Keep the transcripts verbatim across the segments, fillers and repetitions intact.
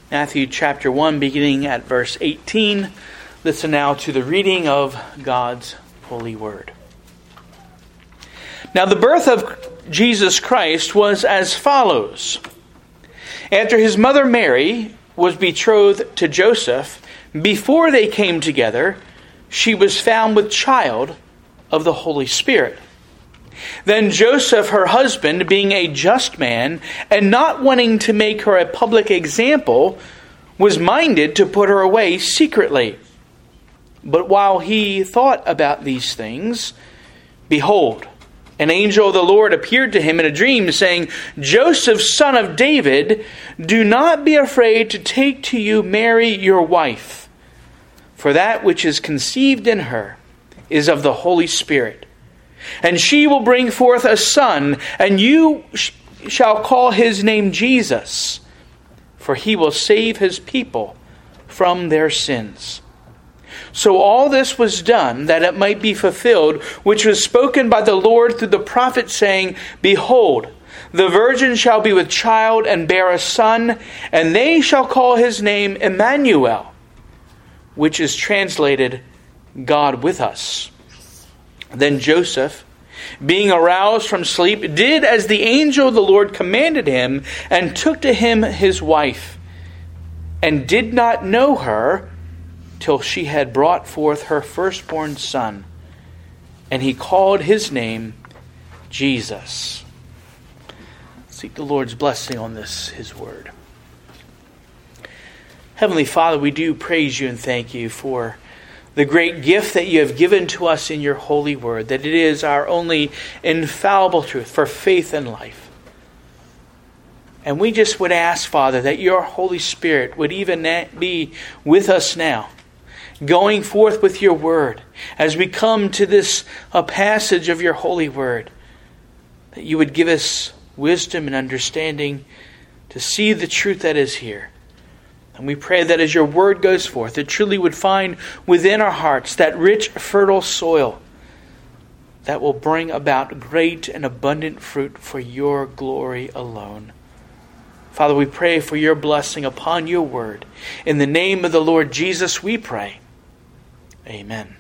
Matthew chapter one, beginning at verse eighteen. Listen now to the reading of God's holy word. Now the birth of Jesus Christ was as follows. After his mother Mary was betrothed to Joseph, before they came together, she was found with child of the Holy Spirit. Then Joseph, her husband, being a just man, and not wanting to make her a public example, was minded to put her away secretly. But while he thought about these things, behold, an angel of the Lord appeared to him in a dream, saying, Joseph, son of David, do not be afraid to take to you Mary, your wife, for that which is conceived in her is of the Holy Spirit. And she will bring forth a son, and you sh- shall call his name Jesus, for he will save his people from their sins. So all this was done that it might be fulfilled, which was spoken by the Lord through the prophet, saying, Behold, the virgin shall be with child and bear a son, and they shall call his name Emmanuel, which is translated, God with us. Then Joseph, being aroused from sleep, did as the angel of the Lord commanded him, and took to him his wife, and did not know her till she had brought forth her firstborn son, and he called his name Jesus. Seek the Lord's blessing on this, his word. Heavenly Father, we do praise you and thank you for the great gift that you have given to us in your holy word, that it is our only infallible truth for faith and life. And we just would ask, Father, that your Holy Spirit would even be with us now, going forth with your word, as we come to this a passage of your holy word, that you would give us wisdom and understanding to see the truth that is here. And we pray that as your word goes forth, it truly would find within our hearts that rich, fertile soil that will bring about great and abundant fruit for your glory alone. Father, we pray for your blessing upon your word. In the name of the Lord Jesus, we pray. Amen.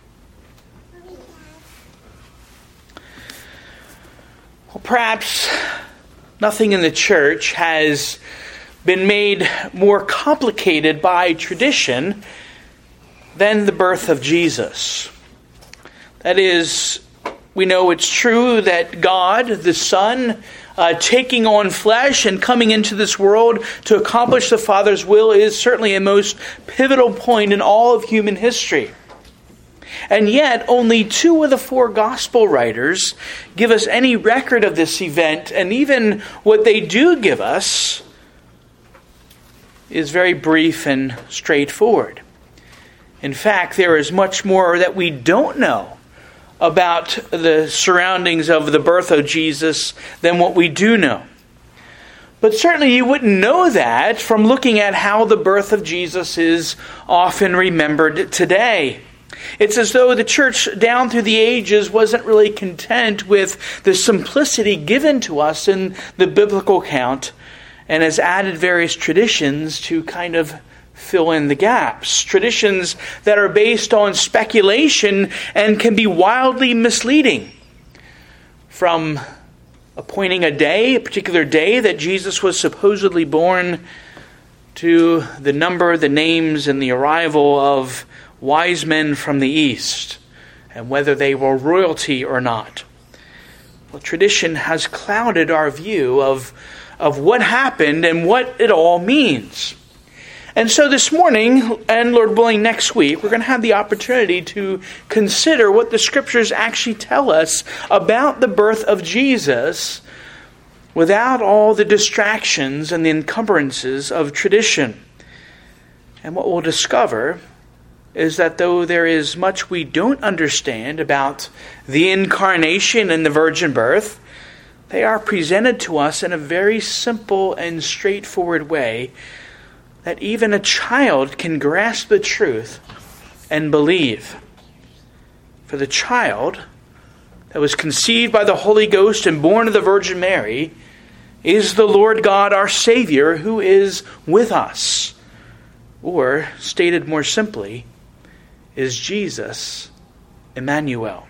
Well, perhaps nothing in the church has been made more complicated by tradition than the birth of Jesus. That is, we know it's true that God, the Son, uh, taking on flesh and coming into this world to accomplish the Father's will is certainly a most pivotal point in all of human history. And yet, only two of the four gospel writers give us any record of this event, and even what they do give us is very brief and straightforward. In fact, there is much more that we don't know about the surroundings of the birth of Jesus than what we do know. But certainly you wouldn't know that from looking at how the birth of Jesus is often remembered today. It's as though the church down through the ages wasn't really content with the simplicity given to us in the biblical account, and has added various traditions to kind of fill in the gaps. Traditions that are based on speculation and can be wildly misleading. From appointing a day, a particular day that Jesus was supposedly born, to the number, the names, and the arrival of wise men from the east, and whether they were royalty or not. Well, tradition has clouded our view of of what happened and what it all means. And so this morning, and Lord willing next week, we're going to have the opportunity to consider what the Scriptures actually tell us about the birth of Jesus without all the distractions and the encumbrances of tradition. And what we'll discover is that though there is much we don't understand about the incarnation and the virgin birth, they are presented to us in a very simple and straightforward way that even a child can grasp the truth and believe. For the child that was conceived by the Holy Ghost and born of the Virgin Mary is the Lord God, our Savior, who is with us, or, stated more simply, is Jesus Emmanuel.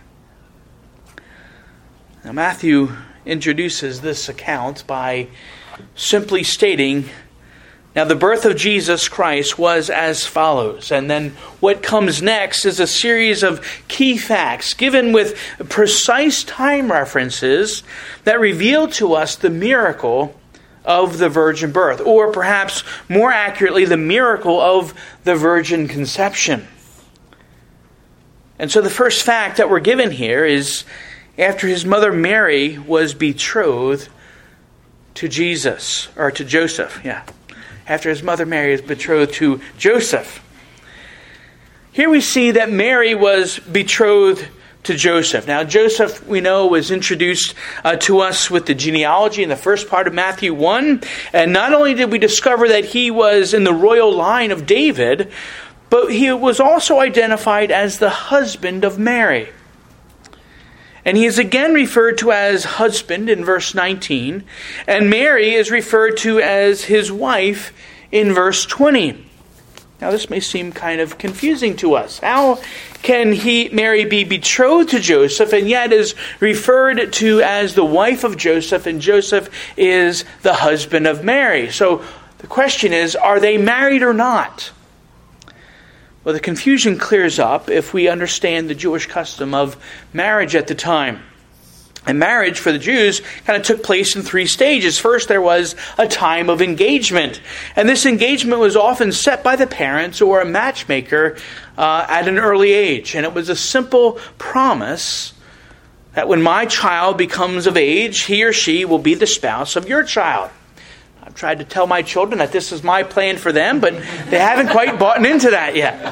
Now, Matthew introduces this account by simply stating, now the birth of Jesus Christ was as follows. And then what comes next is a series of key facts given with precise time references that reveal to us the miracle of the virgin birth, or perhaps more accurately, the miracle of the virgin conception. And so the first fact that we're given here is after his mother Mary was betrothed to Jesus, or to Joseph, yeah. After his mother Mary is betrothed to Joseph. Here we see that Mary was betrothed to Joseph. Now, Joseph, we know, was introduced uh, to us with the genealogy in the first part of Matthew one. And not only did we discover that he was in the royal line of David, but he was also identified as the husband of Mary. And he is again referred to as husband in verse nineteen. And Mary is referred to as his wife in verse twenty. Now this may seem kind of confusing to us. How can he, Mary be betrothed to Joseph and yet is referred to as the wife of Joseph, and Joseph is the husband of Mary? So the question is, are they married or not? Well, the confusion clears up if we understand the Jewish custom of marriage at the time. And marriage for the Jews kind of took place in three stages. First, there was a time of engagement. And this engagement was often set by the parents or a matchmaker uh, at an early age. And it was a simple promise that when my child becomes of age, he or she will be the spouse of your child. I've tried to tell my children that this is my plan for them, but they haven't quite bought into that yet.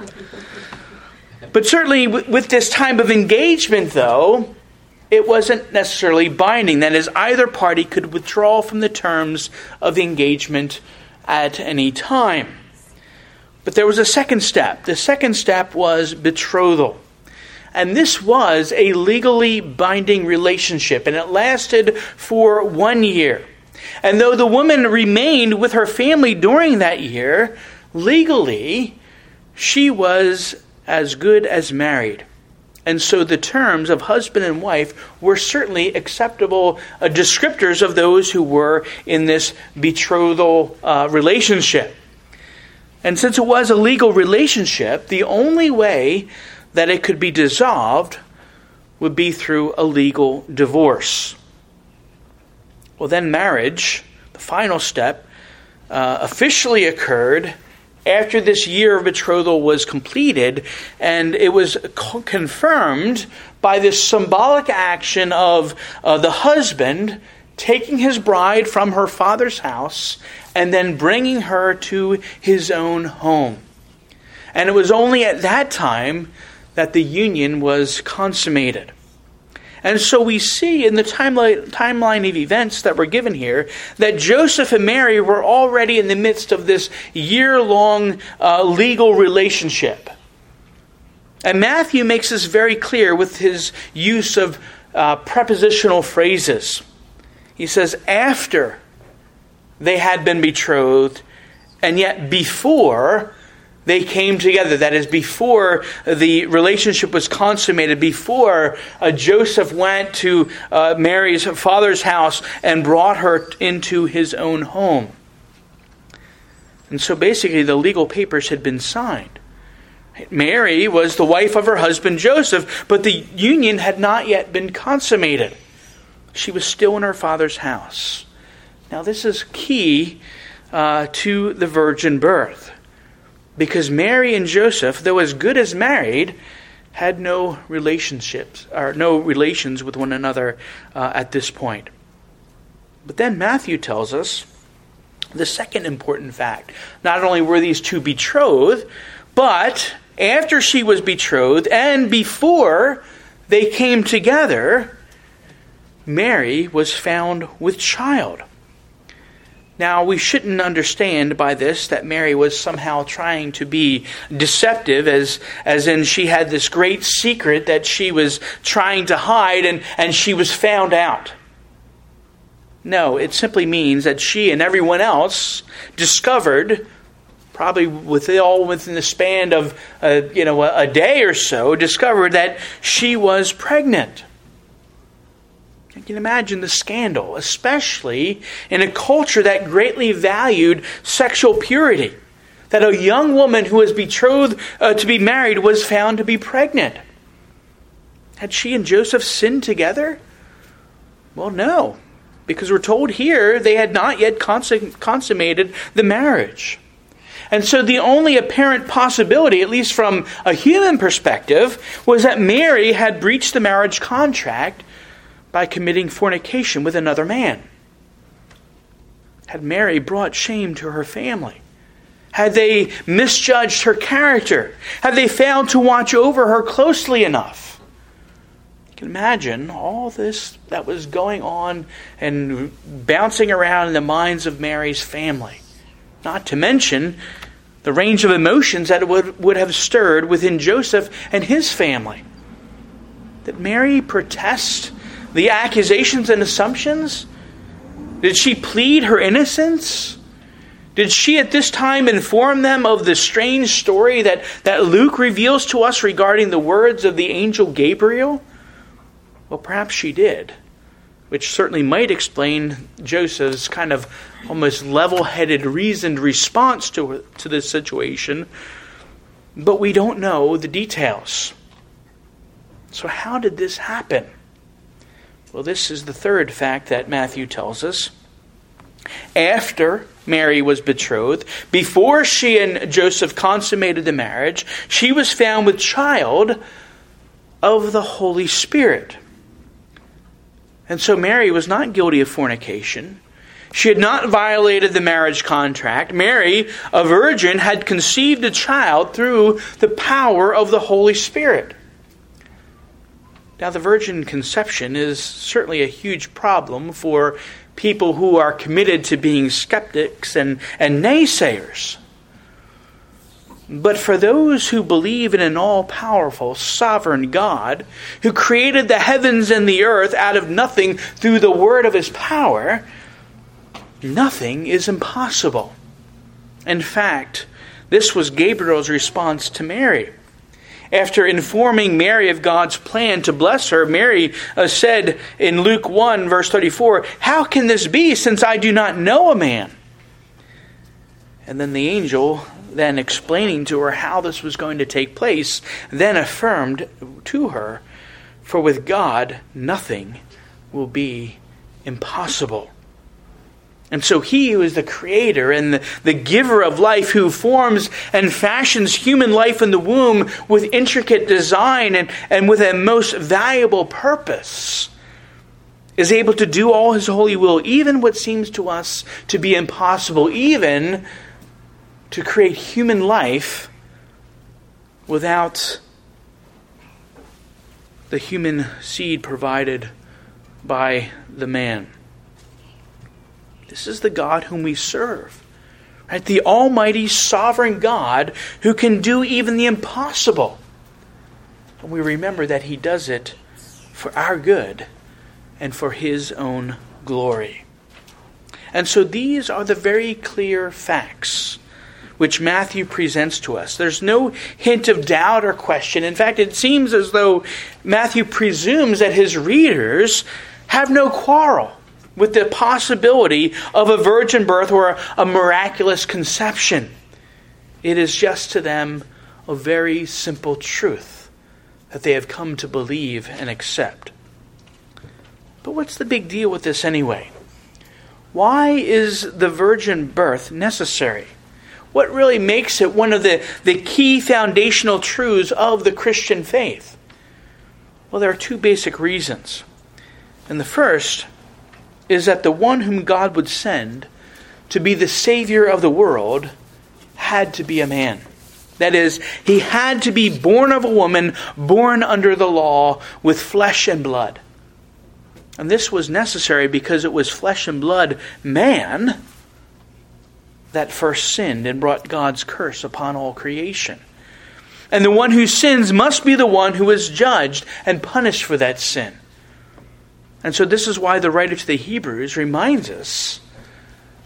But certainly with this time of engagement, though, it wasn't necessarily binding. That is, either party could withdraw from the terms of the engagement at any time. But there was a second step. The second step was betrothal. And this was a legally binding relationship, and it lasted for one year. And though the woman remained with her family during that year, legally, she was as good as married. And so the terms of husband and wife were certainly acceptable uh, descriptors of those who were in this betrothal uh, relationship. And since it was a legal relationship, the only way that it could be dissolved would be through a legal divorce. Well, then marriage, the final step, uh, officially occurred after this year of betrothal was completed, and it was co- confirmed by this symbolic action of uh, the husband taking his bride from her father's house and then bringing her to his own home. And it was only at that time that the union was consummated. And so we see in the timeline, timeline of events that were given here that Joseph and Mary were already in the midst of this year-long uh, legal relationship. And Matthew makes this very clear with his use of uh, prepositional phrases. He says, after they had been betrothed, and yet before they came together. That is, before the relationship was consummated, before uh, Joseph went to uh, Mary's father's house and brought her into his own home. And so basically the legal papers had been signed. Mary was the wife of her husband Joseph, but the union had not yet been consummated. She was still in her father's house. Now this is key uh, to the virgin birth. Because Mary and Joseph, though as good as married, had no relationships or no relations with one another uh, at this point. But then Matthew tells us the second important fact. Not only were these two betrothed, but after she was betrothed and before they came together, Mary was found with child. Now, we shouldn't understand by this that Mary was somehow trying to be deceptive, as, as in she had this great secret that she was trying to hide and, and she was found out. No, it simply means that she and everyone else discovered, probably with it all within the span of uh, you know a, a day or so, discovered that she was pregnant. You can imagine the scandal, especially in a culture that greatly valued sexual purity, that a young woman who was betrothed uh, to be married was found to be pregnant. Had she and Joseph sinned together? Well, no, because we're told here they had not yet consum- consummated the marriage. And so the only apparent possibility, at least from a human perspective, was that Mary had breached the marriage contract by committing fornication with another man. Had Mary brought shame to her family? Had they misjudged her character? Had they failed to watch over her closely enough? You can imagine all this that was going on and bouncing around in the minds of Mary's family. Not to mention the range of emotions that it would, would have stirred within Joseph and his family. Did Mary protest the accusations and assumptions? Did she plead her innocence? Did she at this time inform them of the strange story that, that Luke reveals to us regarding the words of the angel Gabriel? Well, perhaps she did, which certainly might explain Joseph's kind of almost level-headed, reasoned response to, to this situation. But we don't know the details. So how did this happen? Well, this is the third fact that Matthew tells us. After Mary was betrothed, before she and Joseph consummated the marriage, she was found with child of the Holy Spirit. And so Mary was not guilty of fornication. She had not violated the marriage contract. Mary, a virgin, had conceived a child through the power of the Holy Spirit. Now, the virgin conception is certainly a huge problem for people who are committed to being skeptics and, and naysayers. But for those who believe in an all-powerful, sovereign God who created the heavens and the earth out of nothing through the word of his power, nothing is impossible. In fact, this was Gabriel's response to Mary. After informing Mary of God's plan to bless her, Mary uh, said in Luke one, verse thirty-four, "How can this be, since I do not know a man?" And then the angel, then explaining to her how this was going to take place, then affirmed to her, "For with God nothing will be impossible." And so he who is the creator and the, the giver of life, who forms and fashions human life in the womb with intricate design and, and with a most valuable purpose, is able to do all his holy will, even what seems to us to be impossible, even to create human life without the human seed provided by the man. This is the God whom we serve. Right? The almighty sovereign God who can do even the impossible. And we remember that he does it for our good and for his own glory. And so these are the very clear facts which Matthew presents to us. There's no hint of doubt or question. In fact, it seems as though Matthew presumes that his readers have no quarrel with the possibility of a virgin birth or a miraculous conception. It is just to them a very simple truth that they have come to believe and accept. But what's the big deal with this anyway? Why is the virgin birth necessary? What really makes it one of the, the key foundational truths of the Christian faith? Well, there are two basic reasons. And the first is that the one whom God would send to be the Savior of the world had to be a man. That is, he had to be born of a woman, born under the law, with flesh and blood. And this was necessary because it was flesh and blood, man, that first sinned and brought God's curse upon all creation. And the one who sins must be the one who is judged and punished for that sin. And so this is why the writer to the Hebrews reminds us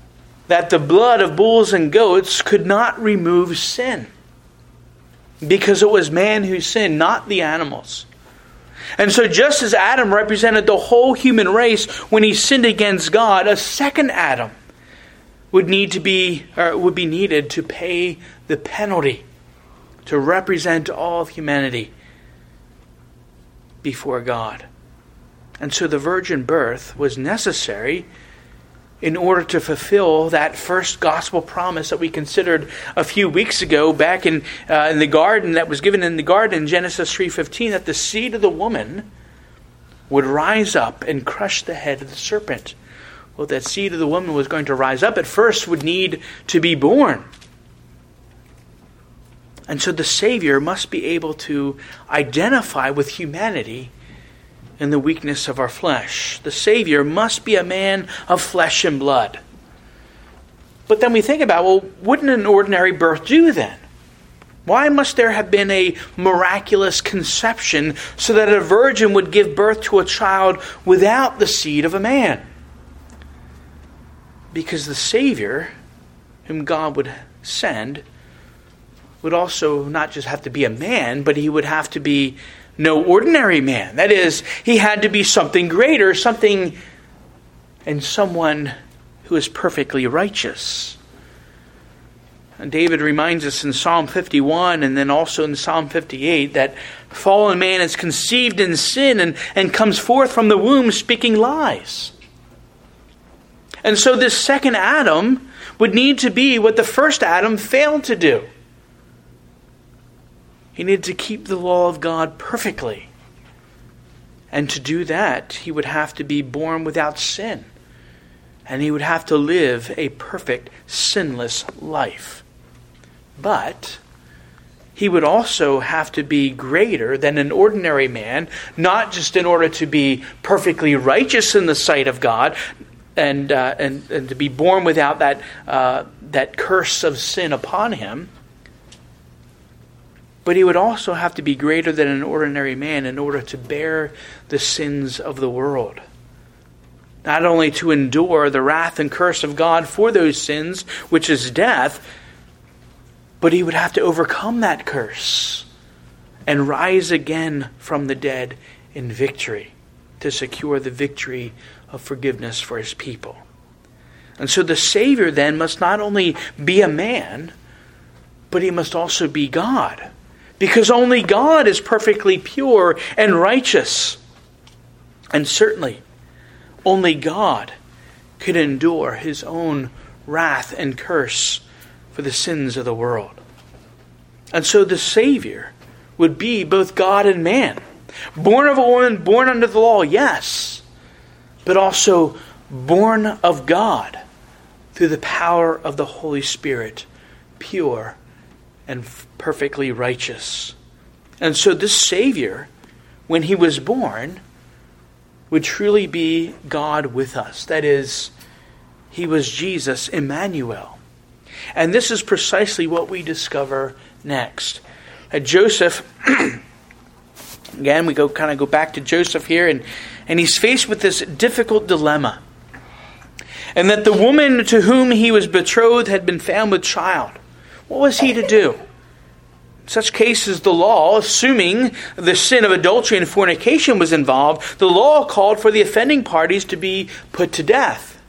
that the blood of bulls and goats could not remove sin, because it was man who sinned, not the animals. And so just as Adam represented the whole human race when he sinned against God, a second Adam would need to be or would be needed to pay the penalty, to represent all of humanity before God. And so the virgin birth was necessary in order to fulfill that first gospel promise that we considered a few weeks ago back in uh, in the garden, that was given in the garden in Genesis three fifteen, that the seed of the woman would rise up and crush the head of the serpent. Well, that seed of the woman was going to rise up at first would need to be born. And so the Savior must be able to identify with humanity in the weakness of our flesh. The Savior must be a man of flesh and blood. But then we think about, well, wouldn't an ordinary birth do then? Why must there have been a miraculous conception so that a virgin would give birth to a child without the seed of a man? Because the Savior, whom God would send, would also not just have to be a man, but he would have to be no ordinary man. That is, he had to be something greater, something and someone who is perfectly righteous. And David reminds us in Psalm fifty-one and then also in Psalm fifty-eight that fallen man is conceived in sin and, and comes forth from the womb speaking lies. And so this second Adam would need to be what the first Adam failed to do. He needed to keep the law of God perfectly. And to do that, he would have to be born without sin. And he would have to live a perfect, sinless life. But he would also have to be greater than an ordinary man, not just in order to be perfectly righteous in the sight of God, and uh, and, and to be born without that uh, that curse of sin upon him. But he would also have to be greater than an ordinary man in order to bear the sins of the world. Not only to endure the wrath and curse of God for those sins, which is death, but he would have to overcome that curse and rise again from the dead in victory to secure the victory of forgiveness for his people. And so the Savior then must not only be a man, but he must also be God. Because only God is perfectly pure and righteous. And certainly, only God could endure his own wrath and curse for the sins of the world. And so the Savior would be both God and man. Born of a woman, born under the law, yes. But also born of God through the power of the Holy Spirit, pure and perfectly righteous. And so this Savior, when he was born, would truly be God with us. That is, he was Jesus, Emmanuel. And this is precisely what we discover next. Uh, Joseph, again, we go kind of go back to Joseph here, and, and he's faced with this difficult dilemma. And that the woman to whom he was betrothed had been found with child. What was he to do? In such cases, the law, assuming the sin of adultery and fornication was involved, the law called for the offending parties to be put to death.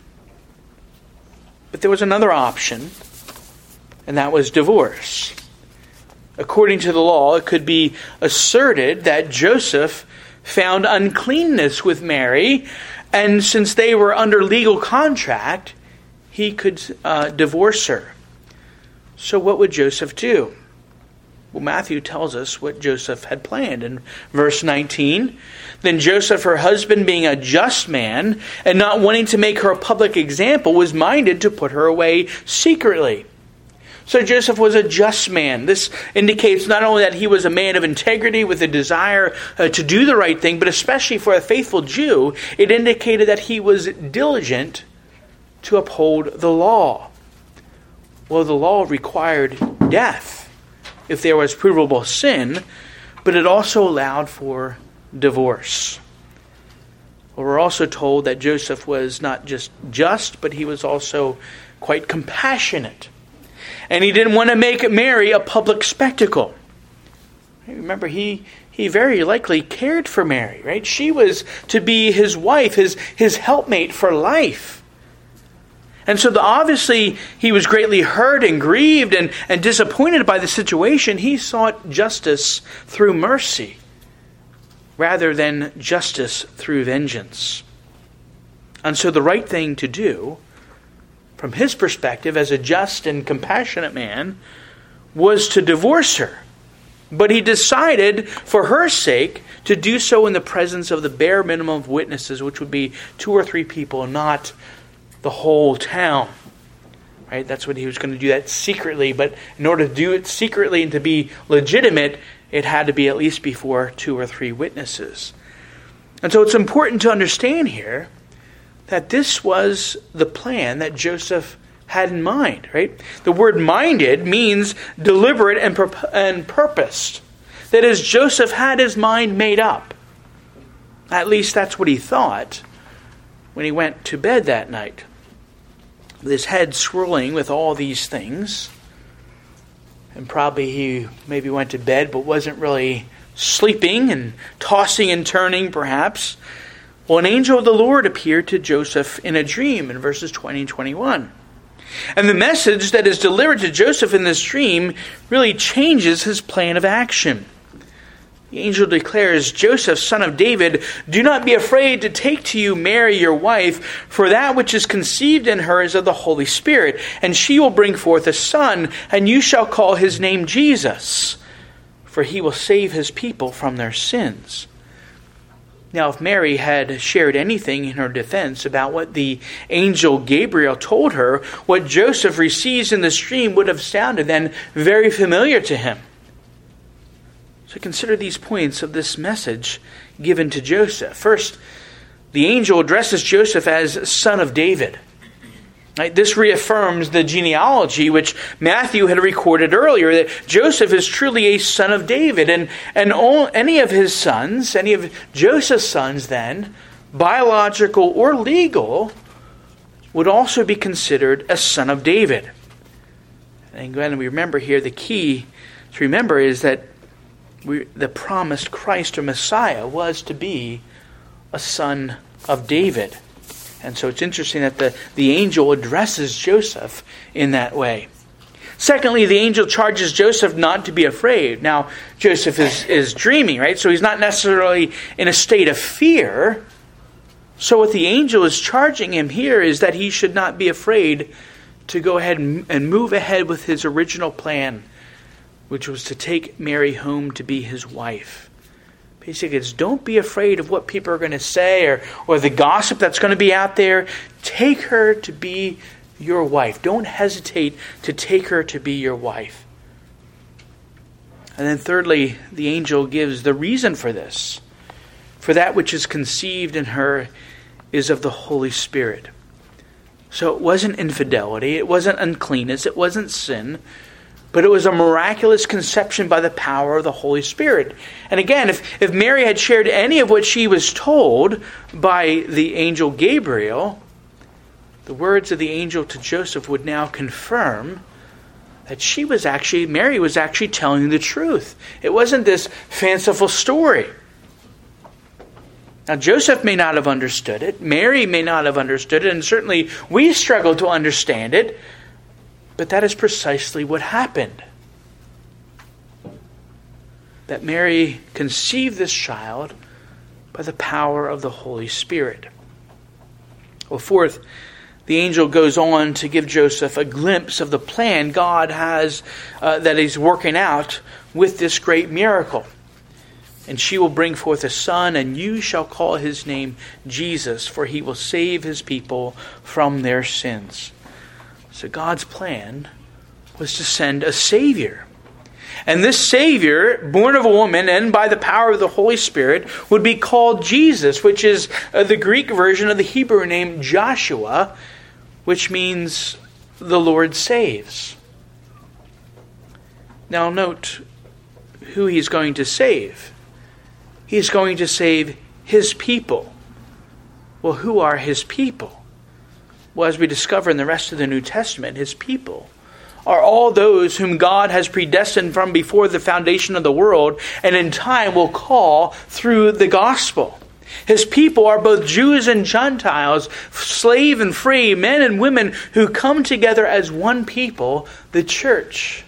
But there was another option, and that was divorce. According to the law, it could be asserted that Joseph found uncleanness with Mary, and since they were under legal contract, he could uh, divorce her. So what would Joseph do? Well, Matthew tells us what Joseph had planned in verse nineteen. Then Joseph, her husband, being a just man and not wanting to make her a public example, was minded to put her away secretly. So Joseph was a just man. This indicates not only that he was a man of integrity with a desire uh, to do the right thing, but especially for a faithful Jew, it indicated that he was diligent to uphold the law. Well, the law required death if there was provable sin, but it also allowed for divorce. Well, we're also told that Joseph was not just just, but he was also quite compassionate. And he didn't want to make Mary a public spectacle. Remember, he he very likely cared for Mary, right? She was to be his wife, his, his helpmate for life. And so the, obviously he was greatly hurt and grieved and, and disappointed by the situation. He sought justice through mercy rather than justice through vengeance. And so the right thing to do, from his perspective as a just and compassionate man, was to divorce her. But he decided, for her sake, to do so in the presence of the bare minimum of witnesses, which would be two or three people, not the whole town. Right? That's what he was going to do, that secretly. But in order to do it secretly and to be legitimate, it had to be at least before two or three witnesses. And so it's important to understand here that this was the plan that Joseph had in mind, right? The word minded means deliberate and, pur- and purposed. That is, Joseph had his mind made up. At least that's what he thought when he went to bed that night. With his head swirling with all these things. And probably he maybe went to bed but wasn't really sleeping and tossing and turning perhaps. Well, an angel of the Lord appeared to Joseph in a dream in verses twenty and twenty-one. And the message that is delivered to Joseph in this dream really changes his plan of action. The angel declares, "Joseph, son of David, do not be afraid to take to you Mary, your wife, for that which is conceived in her is of the Holy Spirit. And she will bring forth a son, and you shall call his name Jesus, for he will save his people from their sins." Now, if Mary had shared anything in her defense about what the angel Gabriel told her, what Joseph receives in this dream would have sounded then very familiar to him. So consider these points of this message given to Joseph. First, the angel addresses Joseph as son of David. Right? This reaffirms the genealogy which Matthew had recorded earlier, that Joseph is truly a son of David. And, and all, any of his sons, any of Joseph's sons then, biological or legal, would also be considered a son of David. And again, we remember here, the key to remember is that we, the promised Christ or Messiah was to be a son of David. And so it's interesting that the, the angel addresses Joseph in that way. Secondly, the angel charges Joseph not to be afraid. Now, Joseph is, is dreaming, right? So he's not necessarily in a state of fear. So what the angel is charging him here is that he should not be afraid to go ahead and, and move ahead with his original plan, which was to take Mary home to be his wife. Basically, it's don't be afraid of what people are going to say or, or the gossip that's going to be out there. Take her to be your wife. Don't hesitate to take her to be your wife. And then thirdly, the angel gives the reason for this. For that which is conceived in her is of the Holy Spirit. So it wasn't infidelity, it wasn't uncleanness, it wasn't sin, but it was a miraculous conception by the power of the Holy Spirit. And again, if, if Mary had shared any of what she was told by the angel Gabriel, the words of the angel to Joseph would now confirm that she was actually, Mary was actually telling the truth. It wasn't this fanciful story. Now, Joseph may not have understood it. Mary may not have understood it. And certainly we struggle to understand it. But that is precisely what happened. That Mary conceived this child by the power of the Holy Spirit. Well, fourth, the angel goes on to give Joseph a glimpse of the plan God has uh, that he's working out with this great miracle. And she will bring forth a son, and you shall call his name Jesus, for he will save his people from their sins. So God's plan was to send a Savior. And this Savior, born of a woman and by the power of the Holy Spirit, would be called Jesus, which is the Greek version of the Hebrew name Joshua, which means the Lord saves. Now note who he's going to save. He's going to save his people. Well, who are his people? Well, as we discover in the rest of the New Testament, his people are all those whom God has predestined from before the foundation of the world and in time will call through the gospel. His people are both Jews and Gentiles, slave and free, men and women who come together as one people, the church.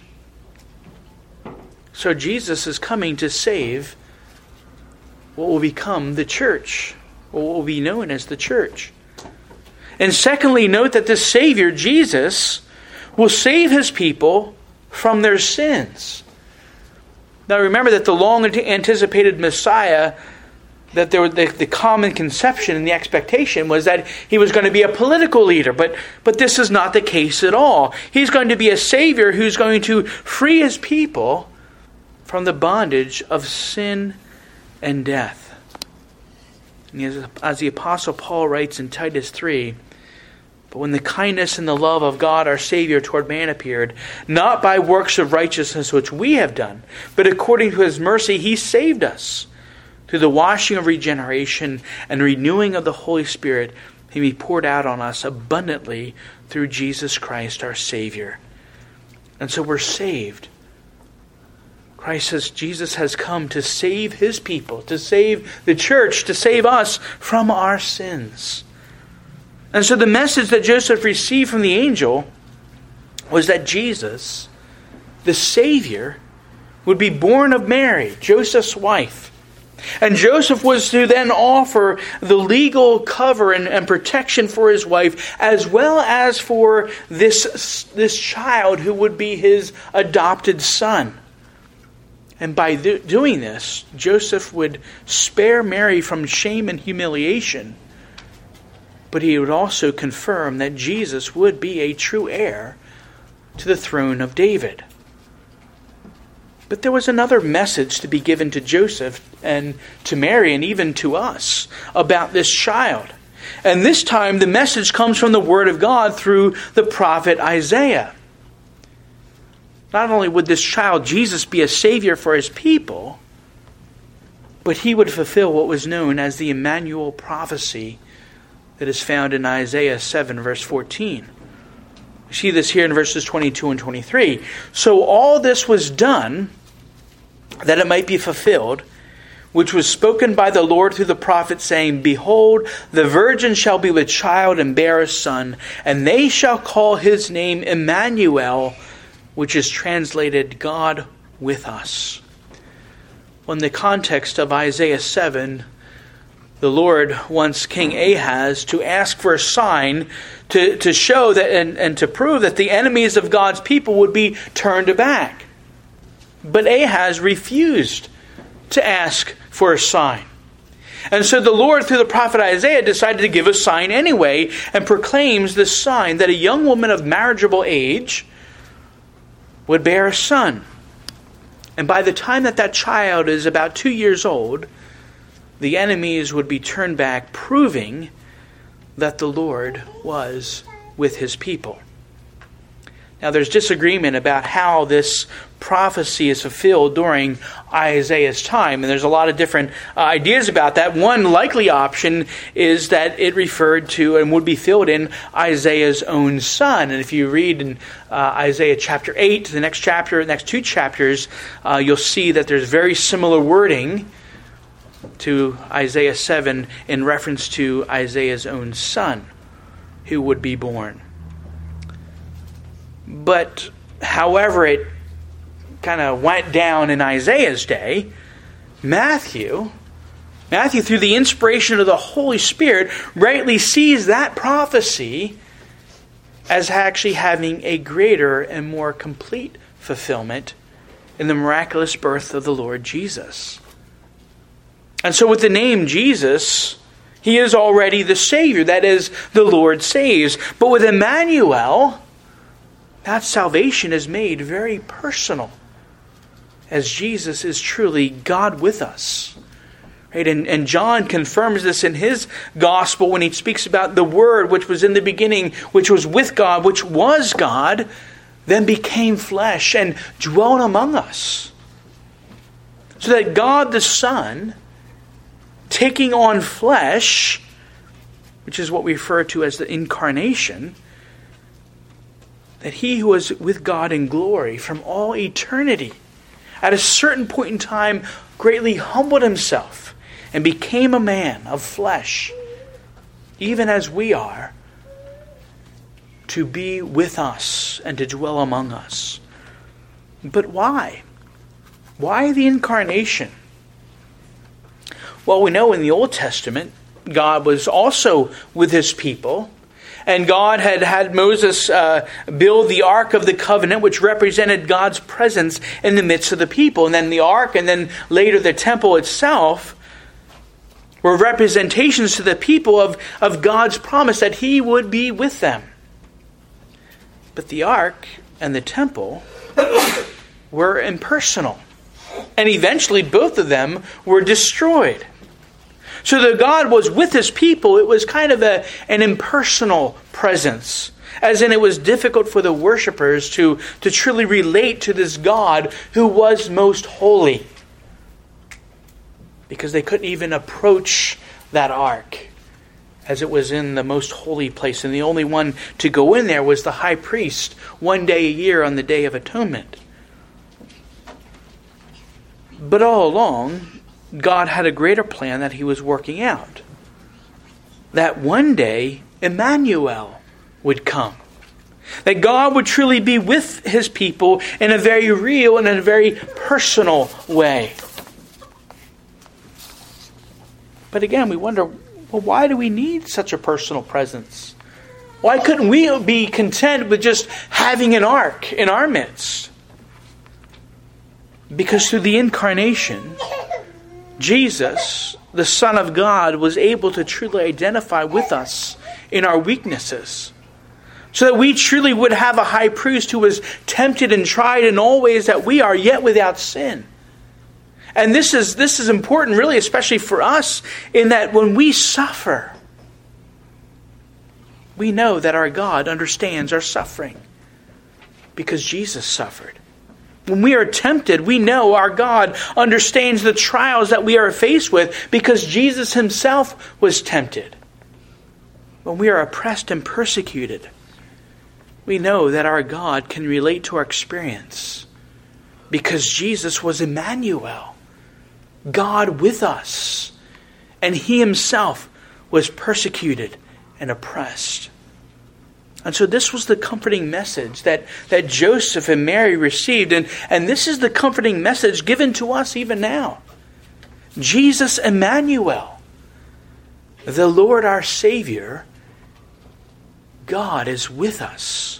So Jesus is coming to save what will become the church, what will be known as the church. And secondly, note that the Savior, Jesus, will save his people from their sins. Now remember that the long anticipated Messiah, that there was the, the common conception and the expectation was that he was going to be a political leader. But, but this is not the case at all. He's going to be a Savior who's going to free his people from the bondage of sin and death. And as, as the Apostle Paul writes in Titus three, but when the kindness and the love of God our Savior toward man appeared, not by works of righteousness which we have done, but according to his mercy he saved us, through the washing of regeneration and renewing of the Holy Spirit, he be poured out on us abundantly through Jesus Christ our Savior. And so we're saved. Christ says Jesus has come to save his people, to save the church, to save us from our sins. And so the message that Joseph received from the angel was that Jesus, the Savior, would be born of Mary, Joseph's wife. And Joseph was to then offer the legal cover and, and protection for his wife, as well as for this, this child who would be his adopted son. And by do, doing this, Joseph would spare Mary from shame and humiliation, but he would also confirm that Jesus would be a true heir to the throne of David. But there was another message to be given to Joseph and to Mary and even to us about this child. And this time the message comes from the Word of God through the prophet Isaiah. Not only would this child, Jesus, be a Savior for his people, but he would fulfill what was known as the Emmanuel prophecy that is found in Isaiah seven, verse fourteen. We see this here in verses twenty-two and twenty-three. So all this was done that it might be fulfilled, which was spoken by the Lord through the prophet, saying, Behold, the virgin shall be with child and bear a son, and they shall call his name Emmanuel, which is translated God with us. Well, in the context of Isaiah seven, the Lord wants King Ahaz to ask for a sign to, to show that and, and to prove that the enemies of God's people would be turned back. But Ahaz refused to ask for a sign. And so the Lord, through the prophet Isaiah, decided to give a sign anyway and proclaims this sign that a young woman of marriageable age would bear a son. And by the time that that child is about two years old, the enemies would be turned back, proving that the Lord was with his people. Now there's disagreement about how this prophecy is fulfilled during Isaiah's time, and there's a lot of different uh, ideas about that. One likely option is that it referred to and would be filled in Isaiah's own son. And if you read in uh, Isaiah chapter eight, the next chapter, the next two chapters, uh, you'll see that there's very similar wording to Isaiah seven in reference to Isaiah's own son who would be born. But however it kind of went down in Isaiah's day, Matthew, Matthew through the inspiration of the Holy Spirit, rightly sees that prophecy as actually having a greater and more complete fulfillment in the miraculous birth of the Lord Jesus. And so with the name Jesus, he is already the Savior. That is, the Lord saves. But with Emmanuel, that salvation is made very personal, as Jesus is truly God with us. Right? And, and John confirms this in his gospel when he speaks about the Word which was in the beginning, which was with God, which was God, then became flesh and dwelt among us. So that God the Son, taking on flesh, which is what we refer to as the incarnation, that he who was with God in glory from all eternity, at a certain point in time, greatly humbled himself and became a man of flesh, even as we are, to be with us and to dwell among us. But why? Why the incarnation? Well, we know in the Old Testament, God was also with his people. And God had had Moses uh, build the Ark of the Covenant, which represented God's presence in the midst of the people. And then the Ark, and then later the temple itself, were representations to the people of, of God's promise that he would be with them. But the Ark and the temple were impersonal. And eventually both of them were destroyed. So that God was with his people, it was kind of a, an impersonal presence. As in, it was difficult for the worshipers to, to truly relate to this God who was most holy. Because they couldn't even approach that ark, as it was in the most holy place. And the only one to go in there was the high priest, one day a year on the Day of Atonement. But all along, God had a greater plan that he was working out. That one day, Emmanuel would come. That God would truly be with his people in a very real and in a very personal way. But again, we wonder, well, why do we need such a personal presence? Why couldn't we be content with just having an ark in our midst? Because through the incarnation, Jesus, the Son of God, was able to truly identify with us in our weaknesses. So that we truly would have a high priest who was tempted and tried in all ways that we are, yet without sin. And this is this is important, really, especially for us, in that when we suffer, we know that our God understands our suffering because Jesus suffered. When we are tempted, we know our God understands the trials that we are faced with because Jesus himself was tempted. When we are oppressed and persecuted, we know that our God can relate to our experience because Jesus was Emmanuel, God with us, and he himself was persecuted and oppressed. And so this was the comforting message that, that Joseph and Mary received. And, and this is the comforting message given to us even now. Jesus Emmanuel, the Lord our Savior, God is with us.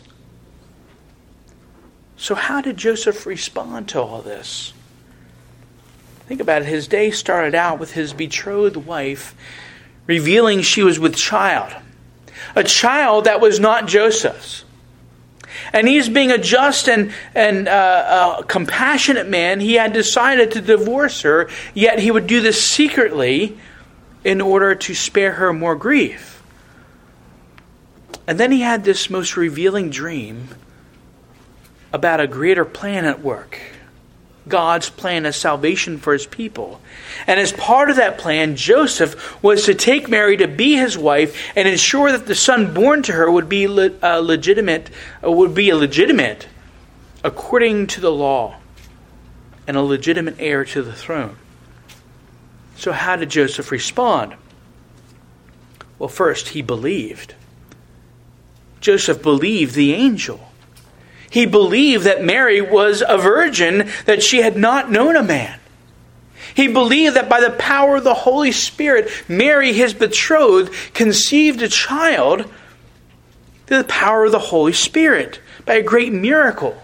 So how did Joseph respond to all this? Think about it. His day started out with his betrothed wife revealing she was with child. A child that was not Joseph's. And he's being a just and, and uh, a compassionate man. He had decided to divorce her, yet he would do this secretly in order to spare her more grief. And then he had this most revealing dream about a greater plan at work. God's plan of salvation for his people. And as part of that plan, Joseph was to take Mary to be his wife and ensure that the son born to her would be le- uh, legitimate, uh, would be a legitimate according to the law and a legitimate heir to the throne. So how did Joseph respond? Well, first, he believed. Joseph believed the angel. He believed that Mary was a virgin, that she had not known a man. He believed that by the power of the Holy Spirit, Mary, his betrothed, conceived a child through the power of the Holy Spirit, by a great miracle.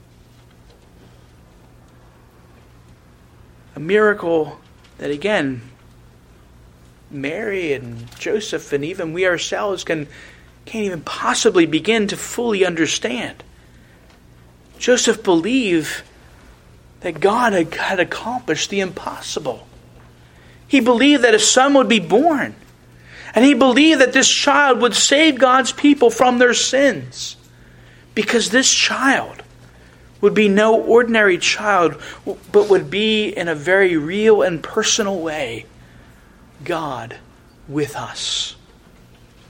A miracle that, again, Mary and Joseph and even we ourselves can, can't even possibly begin to fully understand. Joseph believed that God had, had accomplished the impossible. He believed that a son would be born. And he believed that this child would save God's people from their sins. Because this child would be no ordinary child, but would be in a very real and personal way God with us.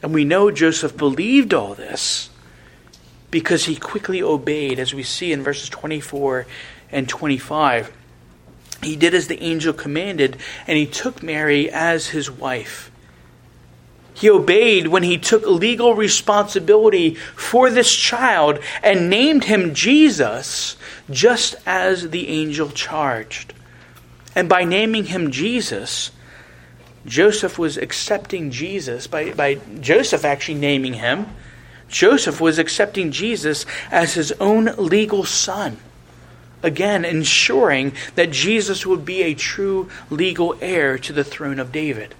And we know Joseph believed all this because he quickly obeyed, as we see in verses twenty-four and twenty-five. He did as the angel commanded, and he took Mary as his wife. He obeyed when he took legal responsibility for this child and named him Jesus, just as the angel charged. And by naming him Jesus, Joseph was accepting Jesus, by, by Joseph actually naming him, Joseph was accepting Jesus as his own legal son. Again, ensuring that Jesus would be a true legal heir to the throne of David.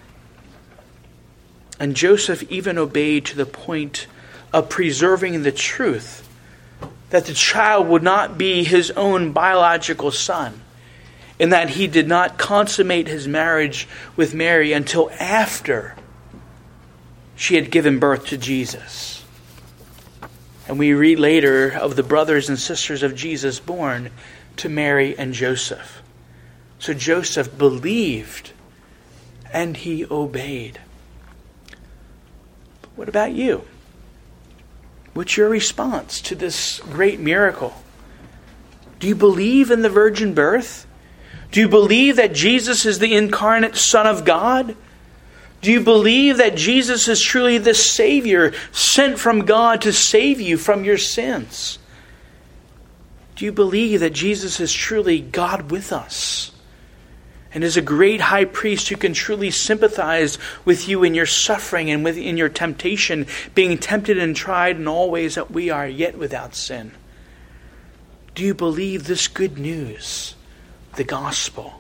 And Joseph even obeyed to the point of preserving the truth that the child would not be his own biological son, in that he did not consummate his marriage with Mary until after she had given birth to Jesus. And we read later of the brothers and sisters of Jesus born to Mary and Joseph. So Joseph believed and he obeyed. But what about you? What's your response to this great miracle? Do you believe in the virgin birth? Do you believe that Jesus is the incarnate Son of God? Do you believe that Jesus is truly the Savior sent from God to save you from your sins? Do you believe that Jesus is truly God with us and is a great high priest who can truly sympathize with you in your suffering and in your temptation, being tempted and tried in all ways that we are, yet without sin? Do you believe this good news, the gospel?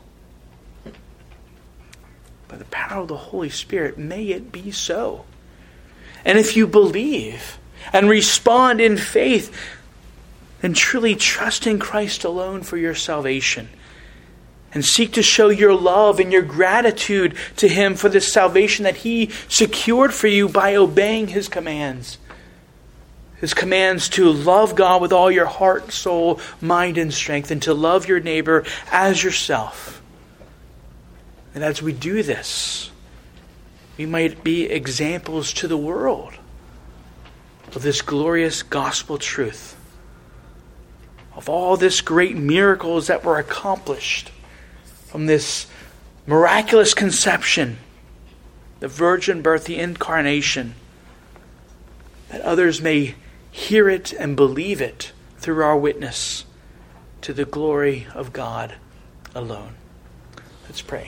By the power of the Holy Spirit, may it be so. And if you believe and respond in faith, then truly trust in Christ alone for your salvation. And seek to show your love and your gratitude to Him for this salvation that He secured for you by obeying His commands. His commands to love God with all your heart, soul, mind, and strength, and to love your neighbor as yourself. And as we do this, we might be examples to the world of this glorious gospel truth, of all this great miracles that were accomplished from this miraculous conception, the virgin birth, the incarnation, that others may hear it and believe it through our witness to the glory of God alone. Let's pray.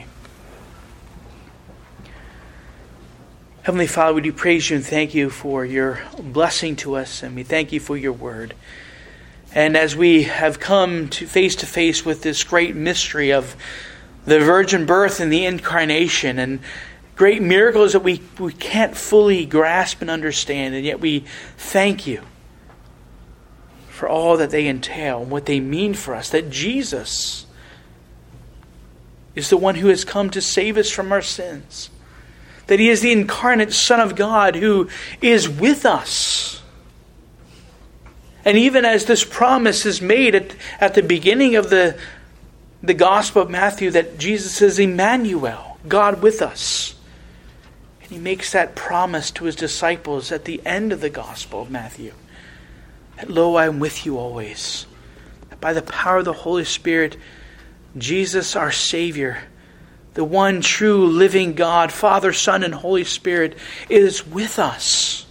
Heavenly Father, we do praise you and thank you for your blessing to us, and we thank you for your word. And as we have come to face to face with this great mystery of the virgin birth and the incarnation, and great miracles that we, we can't fully grasp and understand, and yet we thank you for all that they entail and what they mean for us, that Jesus is the one who has come to save us from our sins, that He is the incarnate Son of God who is with us. And even as this promise is made at, at the beginning of the, the Gospel of Matthew, that Jesus is Emmanuel, God with us. And He makes that promise to His disciples at the end of the Gospel of Matthew, that, lo, I am with you always. That by the power of the Holy Spirit, Jesus, our Savior, the one true living God, Father, Son, and Holy Spirit, is with us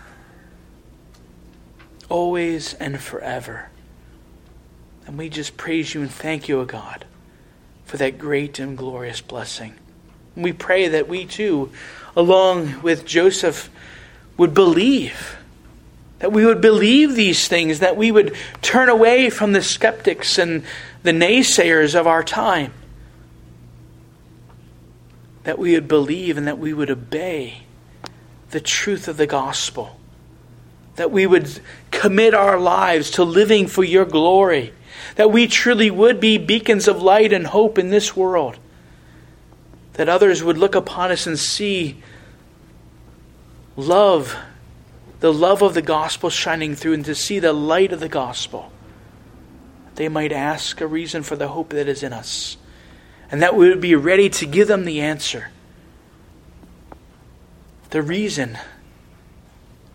always and forever. And we just praise you and thank you, O God, for that great and glorious blessing. And we pray that we too, along with Joseph, would believe, that we would believe these things, that we would turn away from the skeptics and the naysayers of our time, that we would believe and that we would obey the truth of the gospel, that we would commit our lives to living for your glory, that we truly would be beacons of light and hope in this world, that others would look upon us and see love, the love of the gospel shining through, and to see the light of the gospel. They might ask a reason for the hope that is in us, and that we would be ready to give them the answer. The reason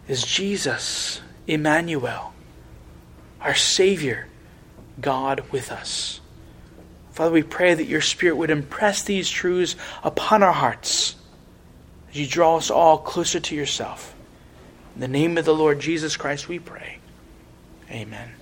is Jesus, Emmanuel, our Savior, God with us. Father, we pray that your Spirit would impress these truths upon our hearts as you draw us all closer to yourself. In the name of the Lord Jesus Christ we pray. Amen.